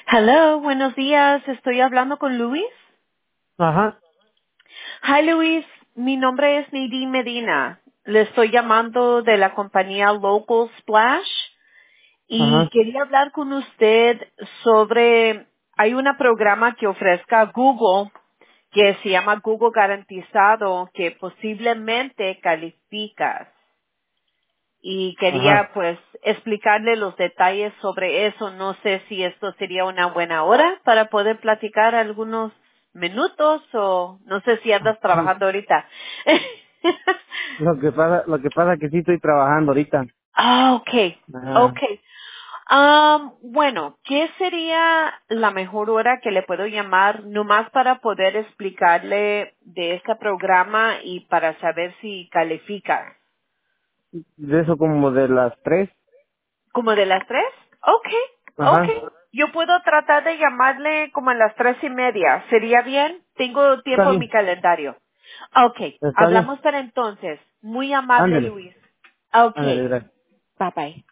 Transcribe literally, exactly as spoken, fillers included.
Hello, buenos días. Estoy hablando con Luis. Ajá, Hi, Luis. Mi nombre es Nadine Medina. Le estoy llamando de la compañía Local Splash y ajá, quería hablar con usted sobre, hay un programa que ofrezca Google que se llama Google Garantizado que posiblemente calificas. Y quería ajá. pues explicarle los detalles sobre eso. No sé si esto sería una buena hora para poder platicar algunos minutos o no sé si andas Sí. trabajando ahorita. Lo que pasa, lo que pasa que sí estoy trabajando ahorita. Ah, okay, Ajá. okay. Am, bueno, ¿qué sería la mejor hora que le puedo llamar nomás para poder explicarle de este programa y para saber si califica? De eso como de las tres. ¿Como de las tres? Okay, Ajá. okay. Yo puedo tratar de llamarle como a las tres y media. ¿Sería bien? Tengo Está tiempo en mi bien, calendario. Okay, está bien. hablamos para entonces. Muy amable, Ándele, Luis. ándele, Okay, gracias. bye bye.